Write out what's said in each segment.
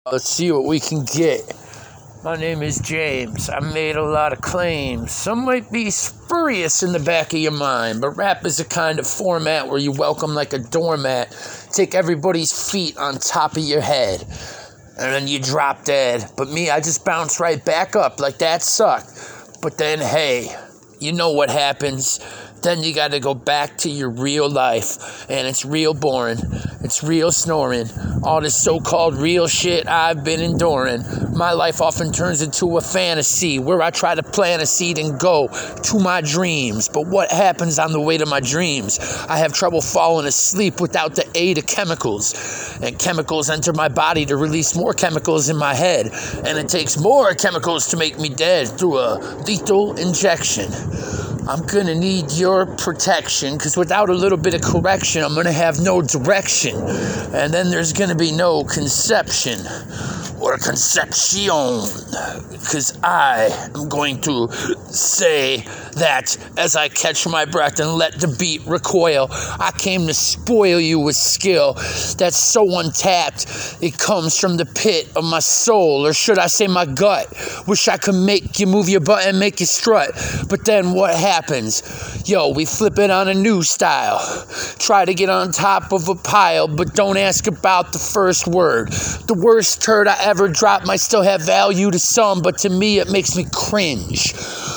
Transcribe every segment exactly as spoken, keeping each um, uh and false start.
Let's see what we can get. My name is James. I made a lot of claims. Some might be spurious in the back of your mind, but rap is a kind of format where you welcome like a doormat, take everybody's feet on top of your head, and then you drop dead. But me, I just bounce right back up like that sucked. But then, hey, you know what happens. Then you got to go back to your real life, and it's real boring. It's real snoring. All this so-called real shit I've been enduring. My life often turns into a fantasy where I try to plant a seed and go to my dreams. But what happens on the way to my dreams? I have trouble falling asleep without the aid of chemicals. And chemicals enter my body to release more chemicals in my head. And it takes more chemicals to make me dead through a lethal injection. I'm gonna need your protection, because without a little bit of correction, I'm gonna have no direction. And then there's gonna be no conception or conception, because I am going to say that as I catch my breath and let the beat recoil. I came to spoil you with skill that's so untapped it comes from the pit of my soul, or should I say my gut. Wish I could make you move your butt and make you strut, but then what happens? Yo, we flip it on a new style. Try to get on top of a pile, but don't ask about the first word. The worst turd I ever dropped might still have value to some, but to me it makes me cringe.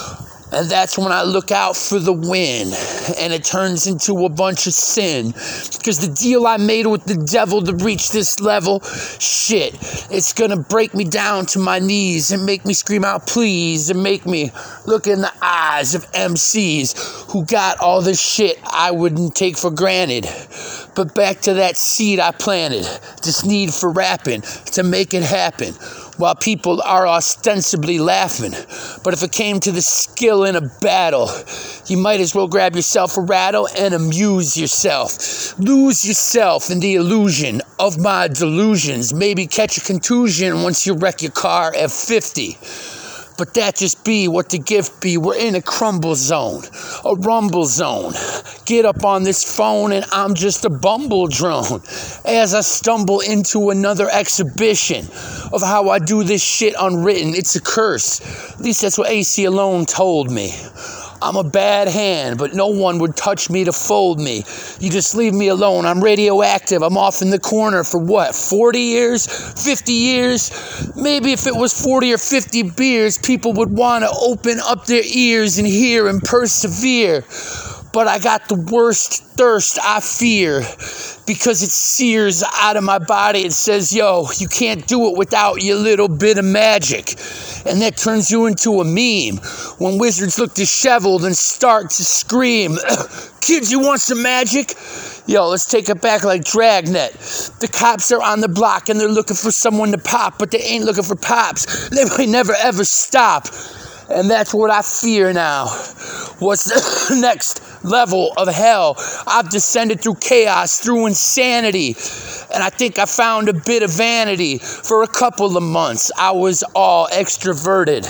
And that's when I look out for the win, and it turns into a bunch of sin. Because the deal I made with the devil to reach this level, shit, it's gonna break me down to my knees and make me scream out please, and make me look in the eyes of M Cs who got all this shit I wouldn't take for granted. But back to that seed I planted, this need for rapping to make it happen, while people are ostensibly laughing. But if it came to the skill in a battle, you might as well grab yourself a rattle and amuse yourself. Lose yourself in the illusion of my delusions. Maybe catch a contusion once you wreck your car at fifty. But that just be what the gift be. We're in a crumble zone, a rumble zone. Get up on this phone and I'm just a bumble drone as I stumble into another exhibition of how I do this shit unwritten. It's a curse. At least that's what A C alone told me. I'm a bad hand, but no one would touch me to fold me. You just leave me alone. I'm radioactive. I'm off in the corner for what, forty years? fifty years? Maybe if it was forty or fifty beers, people would want to open up their ears and hear and persevere. But I got the worst thirst I fear, because it sears out of my body. It says, yo, you can't do it without your little bit of magic. And that turns you into a meme when wizards look disheveled and start to scream, kids, you want some magic? Yo, let's take it back like Dragnet. The cops are on the block and they're looking for someone to pop, but they ain't looking for pops. They might never ever stop. And that's what I fear now. What's the next level of hell? I've descended through chaos, through insanity. And I think I found a bit of vanity. For a couple of months, I was all extroverted.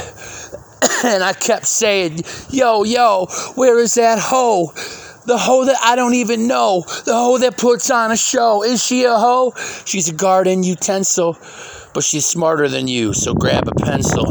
And I kept saying, yo, yo, where is that hoe? The hoe that I don't even know. The hoe that puts on a show. Is she a hoe? She's a garden utensil. But she's smarter than you, so grab a pencil.